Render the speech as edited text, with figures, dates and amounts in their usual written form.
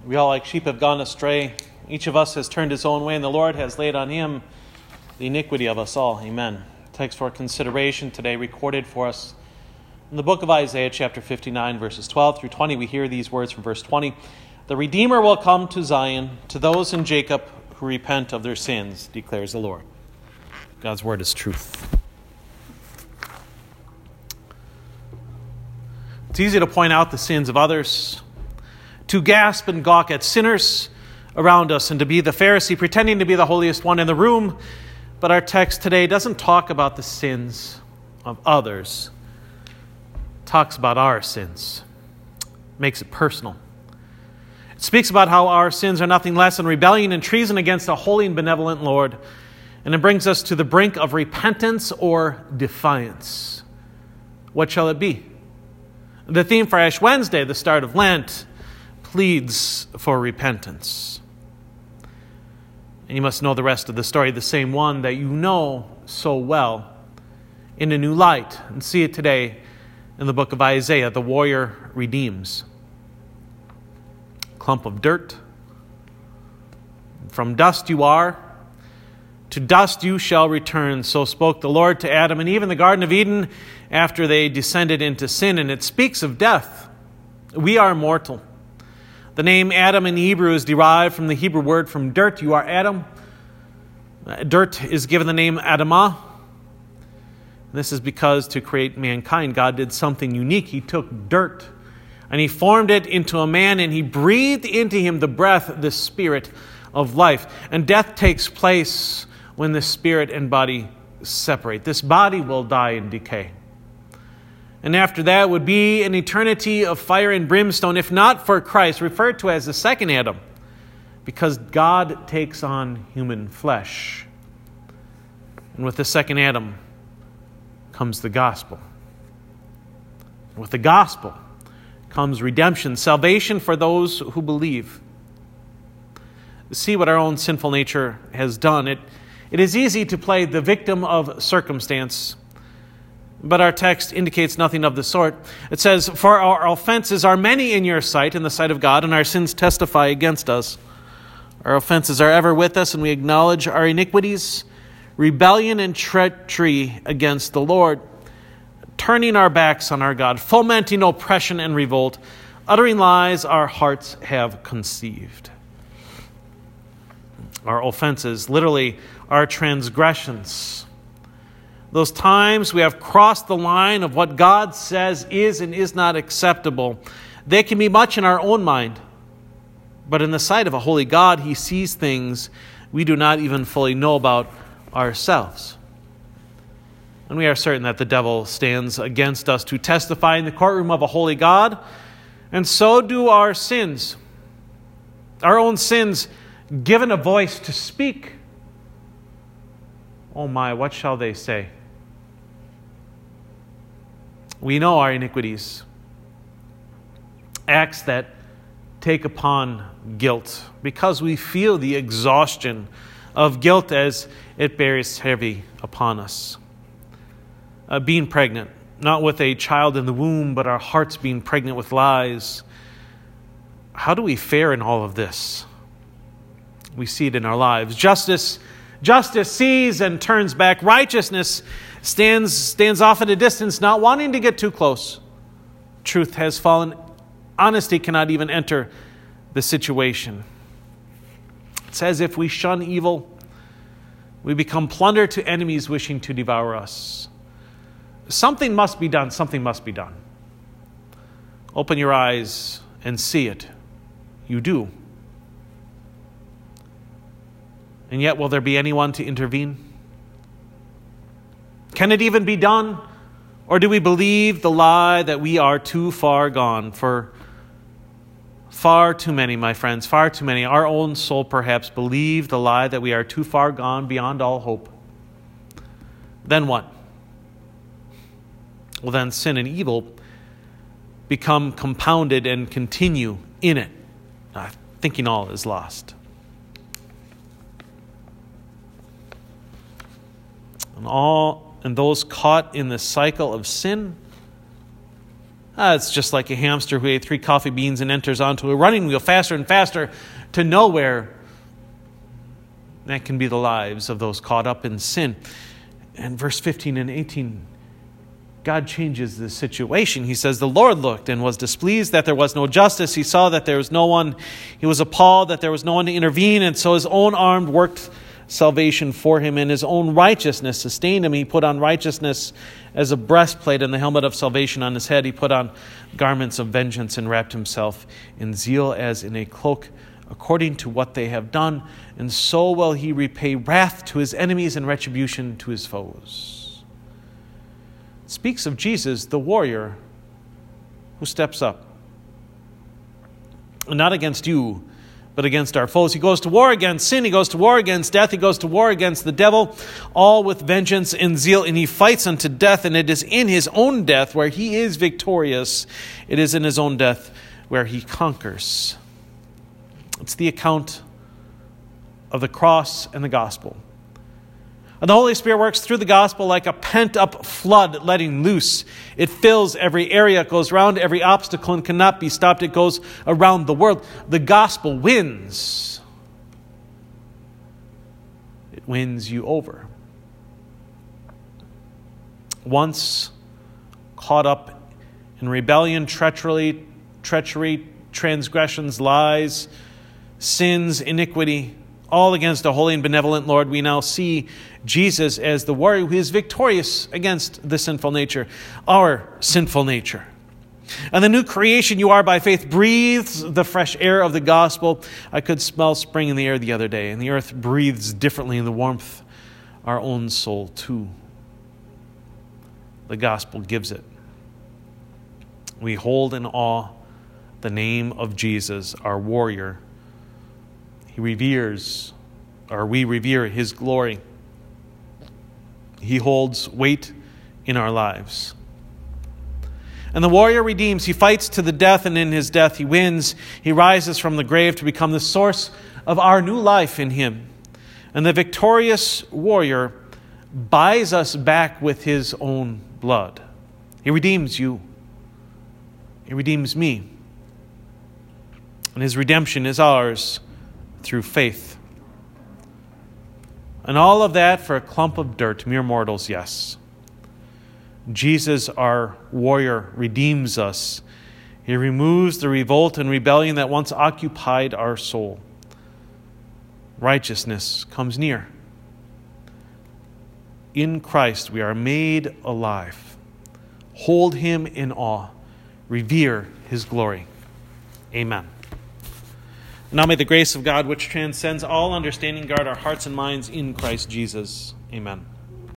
We all like sheep have gone astray. Each of us has turned his own way, and the Lord has laid on him the iniquity of us all. Amen. Text for consideration today recorded for us in the book of Isaiah, chapter 59, verses 12 through 20. We hear these words from verse 20. The Redeemer will come to Zion, to those in Jacob who repent of their sins, declares the Lord. God's word is truth. It's easy to point out the sins of others, to gasp and gawk at sinners around us, and to be the Pharisee pretending to be the holiest one in the room. But our text today doesn't talk about the sins of others. It talks about our sins. It makes it personal. It speaks about how our sins are nothing less than rebellion and treason against a holy and benevolent Lord. And it brings us to the brink of repentance or defiance. What shall it be? The theme for Ash Wednesday, the start of Lent, pleads for repentance. And you must know the rest of the story, the same one that you know so well, in a new light. And see it today in the book of Isaiah. The warrior redeems. Clump of dirt. From dust you are, to dust you shall return. So spoke the Lord to Adam and Eve in the Garden of Eden after they descended into sin. And it speaks of death. We are mortal. The name Adam in Hebrew is derived from the Hebrew word from dirt. You are Adam. Dirt is given the name Adamah. This is because to create mankind, God did something unique. He took dirt and he formed it into a man, and he breathed into him the breath, the spirit of life. And death takes place when the spirit and body separate. This body will die and decay. And after that would be an eternity of fire and brimstone, if not for Christ, referred to as the second Adam, because God takes on human flesh. And with the second Adam comes the gospel. With the gospel comes redemption, salvation for those who believe. See what our own sinful nature has done. It is easy to play the victim of circumstance, but our text indicates nothing of the sort. It says, "For our offenses are many in your sight, in the sight of God, and our sins testify against us." Our offenses are ever with us, and we acknowledge our iniquities, rebellion and treachery against the Lord, turning our backs on our God, fomenting oppression and revolt, uttering lies our hearts have conceived. Our offenses, literally our transgressions, those times we have crossed the line of what God says is and is not acceptable, they can be much in our own mind. But in the sight of a holy God, he sees things we do not even fully know about ourselves. And we are certain that the devil stands against us to testify in the courtroom of a holy God. And so do our sins. Our own sins given a voice to speak. Oh my, what shall they say? We know our iniquities. Acts that take upon guilt because we feel the exhaustion of guilt as it bears heavy upon us. Being pregnant, not with a child in the womb, but our hearts being pregnant with lies. How do we fare in all of this? We see it in our lives. Justice sees and turns back. Righteousness stands off at a distance, not wanting to get too close. Truth has fallen. Honesty cannot even enter the situation. It's as if we shun evil. We become plunder to enemies wishing to devour us. Something must be done. Something must be done. Open your eyes and see it. You do. And yet, will there be anyone to intervene? Can it even be done? Or do we believe the lie that we are too far gone? For far too many, my friends, far too many, our own soul perhaps, believe the lie that we are too far gone beyond all hope. Then what? Well, then sin and evil become compounded and continue in it, thinking all is lost. And those caught in the cycle of sin It's just like a hamster who ate 3 coffee beans and enters onto a running wheel faster and faster to nowhere. That can be the lives of those caught up in sin. And verse 15 and 18, God changes the situation. He says, the Lord looked and was displeased that there was no justice. He saw that there was no one. He was appalled that there was no one to intervene. And so his own arm worked salvation for him, and his own righteousness sustained him. He put on righteousness as a breastplate and the helmet of salvation on his head. He put on garments of vengeance and wrapped himself in zeal as in a cloak, according to what they have done. And so will he repay wrath to his enemies and retribution to his foes. It speaks of Jesus, the warrior, who steps up. And not against you, but against our foes. He goes to war against sin. He goes to war against death. He goes to war against the devil, all with vengeance and zeal. And he fights unto death. And it is in his own death where he is victorious. It is in his own death where he conquers. It's the account of the cross and the gospel. And the Holy Spirit works through the gospel like a pent-up flood letting loose. It fills every area. It goes around every obstacle and cannot be stopped. It goes around the world. The gospel wins. It wins you over. Once caught up in rebellion, treachery, transgressions, lies, sins, iniquity, all against a holy and benevolent Lord, we now see Jesus as the warrior who is victorious against the sinful nature, our sinful nature. And the new creation you are by faith breathes the fresh air of the gospel. I could smell spring in the air the other day, and the earth breathes differently in the warmth, our own soul too. The gospel gives it. We hold in awe the name of Jesus, our warrior. We revere his glory. He holds weight in our lives. And the warrior redeems. He fights to the death, and in his death he wins. He rises from the grave to become the source of our new life in him. And the victorious warrior buys us back with his own blood. He redeems you. He redeems me. And his redemption is ours through faith. And all of that for a clump of dirt, mere mortals, yes. Jesus, our warrior, redeems us. He removes the revolt and rebellion that once occupied our soul. Righteousness comes near. In Christ we are made alive. Hold him in awe. Revere his glory. Amen. Now may the grace of God, which transcends all understanding, guard our hearts and minds in Christ Jesus. Amen.